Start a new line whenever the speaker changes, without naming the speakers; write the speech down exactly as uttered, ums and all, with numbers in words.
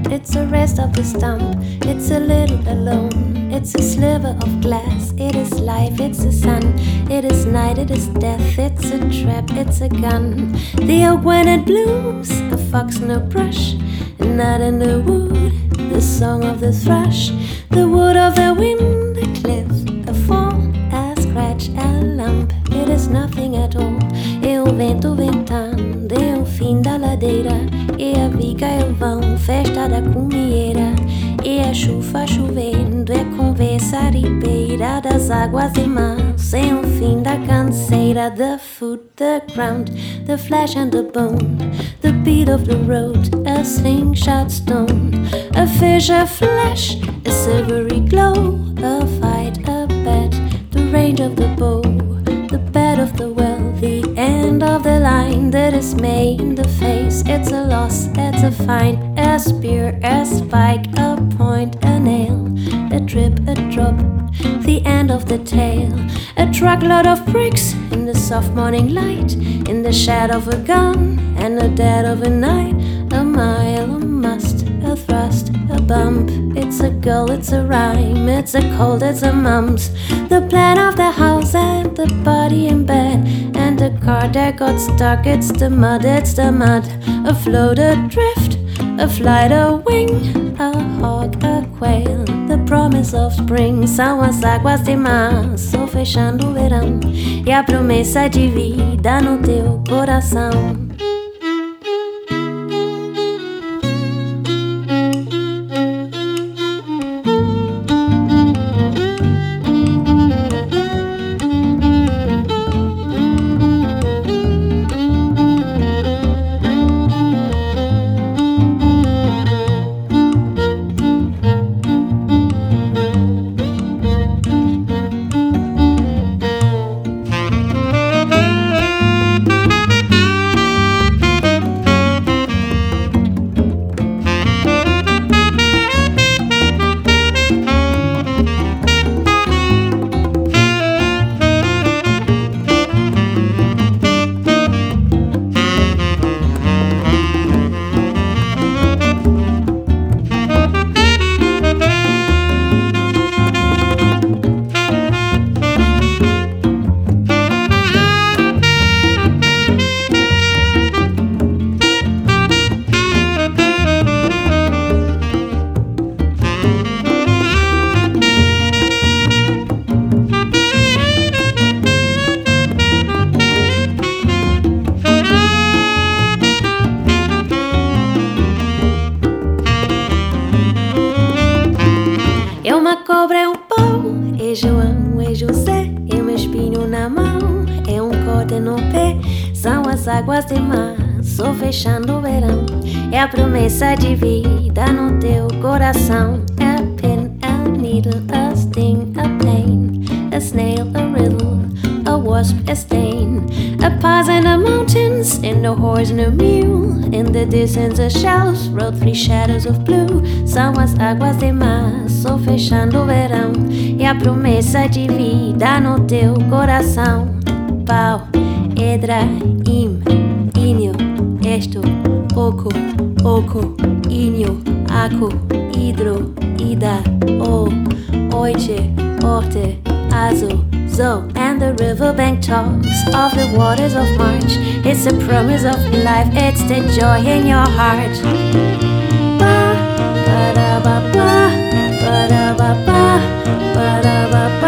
it's a rest of the stump, it's a little alone, it's a sliver of glass, it is life, it's the sun, it is night, it is death, it's a trap, it's a gun. The oak when it blooms, a fox in a brush, a nut in the wood, the song of the thrush, the wood of the wind, the cliff, a fall, a scratch, a lump, it is nothing at all. É o vento ventando, é o fim da ladeira, é a viga, é o vão, festa da cumieira, é a chuva chovendo, é conversa ribeira das águas e mãos, é o fim da canseira. The foot, the ground, the flesh and the bone, the beat of the road, a slingshot stone, a fish, a flash, a silvery glow, a fight, a bet, the range of the bow, the bed of the well, the end of the line, the dismay in the face, it's a loss, it's a find, a spear, a spike, a point, a nail, a drip, a drop, the end of the tale, a truckload of bricks in the soft morning light, in the shadow of a gun and the dead of a night, a mile, a must, a thrust, a bump, it's a girl, it's a rhyme, it's a cold, it's a mumps, the plan of the house and the body in bed, and the car that got stuck, it's the mud, it's the mud, a float, a drift, a flight, a wing, a hawk, a quail, the promise of spring, são as águas de março fechando o verão, e a promessa de vida no teu coração. É uma cobra, é um pau, é João, é José, é um espinho na mão, é um corte no pé, são as águas de março fechando o verão, é a promessa de vida no teu coração, é a pin, a needle, a sting, a pain, a snail, a riddle, a wasp, a stain, a pause in the mountains, in the horse and a mule, in the distance a shells, wrote three shadows of blue, são as águas de março fechando o verão, e a promessa de vida no teu coração. Pau, edra, im, inho, esto, oco, oco, inho, aco, hidro, ida, o, oite, orte, azo, zo, and the riverbank talks of the waters of March. It's a promise of life, it's the joy in your heart. Ba, ba da ba ba, ba da ba ba, ba da ba ba.